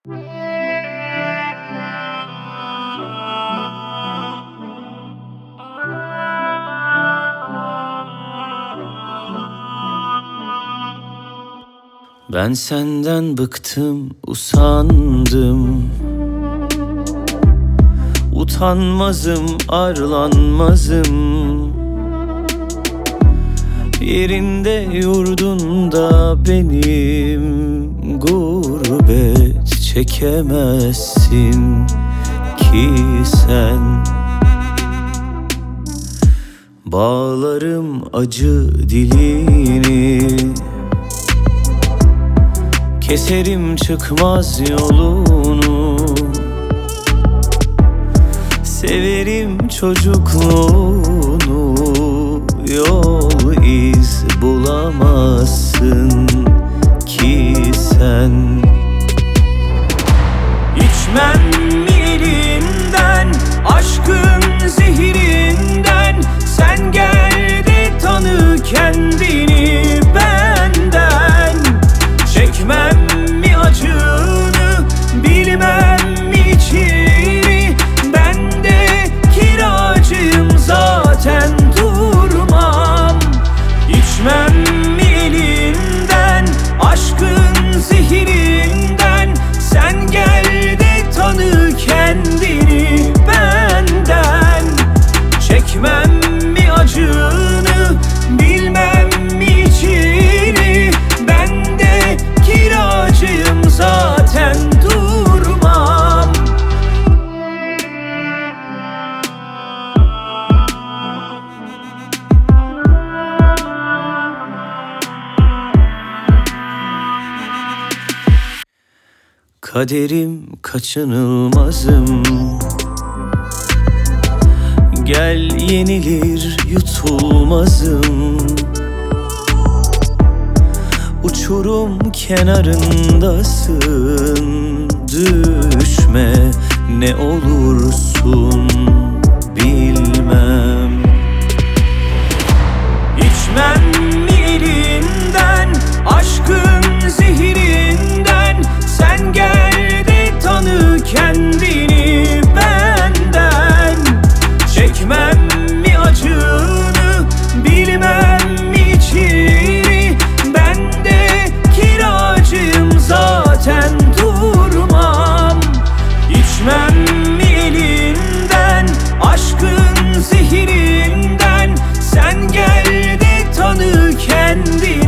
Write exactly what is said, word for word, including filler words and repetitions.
Ben senden bıktım, usandım. Utanmazım, arlanmazım. Yerinde yurdunda benim gurbet çekemezsin ki sen. Bağlarım acı dilini, keserim çıkmaz yolunu. Severim çocukluğunu, yol iz bulamazsın ki sen. İçmem mi elinden, aşkın zehirinden? Sen gel de tanı kendini benden. Çekmem mi acını, bilmem mi içini? Ben de kiracıyım zaten, durmam. İçmem mi elinden, aşkın zehirinden? Sen gel de tanı kendini benden. Çekmem mi acını, bilmem mi içini? Ben de kiracıyım zaten, durmam. Kaderim kaçınılmazım. Gel yenilir yutulmazım. Uçurum kenarındasın. Düşme ne olursun bilmem. İçmem mi elinden, aşkın zehirinden? Sen gel de tanı kendini benden. Çekmem mi acını, bilmem mi içini? Ben de kiracıyım zaten, durmam. İçmem mi elinden, aşkın zehirinden? Sen gel de tanı kendini